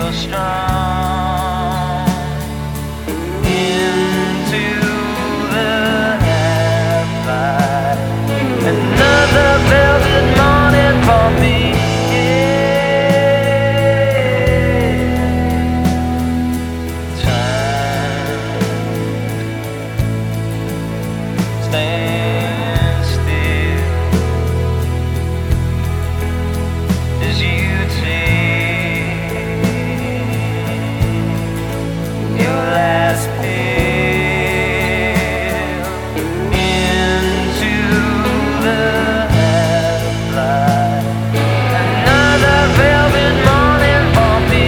feel strong into the half-light. Another velvet morning for me. Stand still as you take your last pill into the half-light. Another velvet morning for me,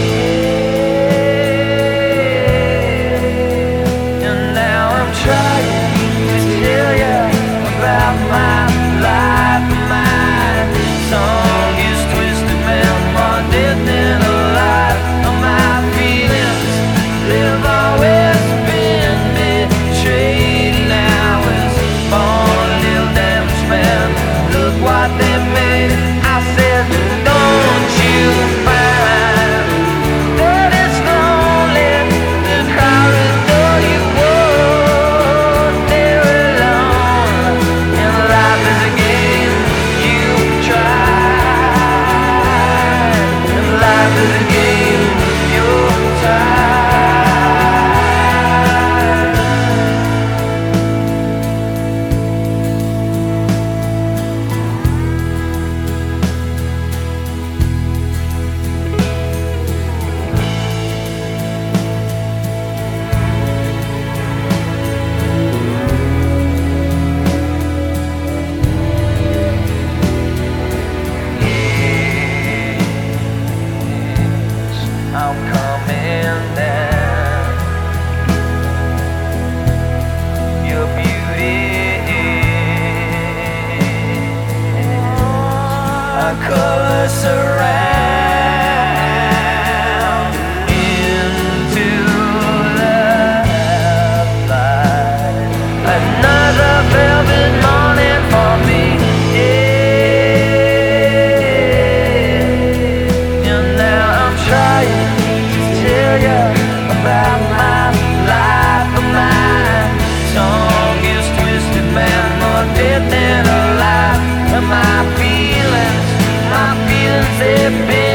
and now I'm trying tell you about my life. My song is twisted, man, more dead than alive. My feelings live always been betrayed. Now is born a little damaged man. Look what they made. I said, don't you find that it's lonely? The crowded door you won't dare alone. And life is a game you tried. And life is a game you're tired. I'm coming down. Your beauty our colors surround into the half-light. Another velvet morning for me. And now I'm trying tell you about my life. My song is twisted, man, more dead than alive. My feelings, they've been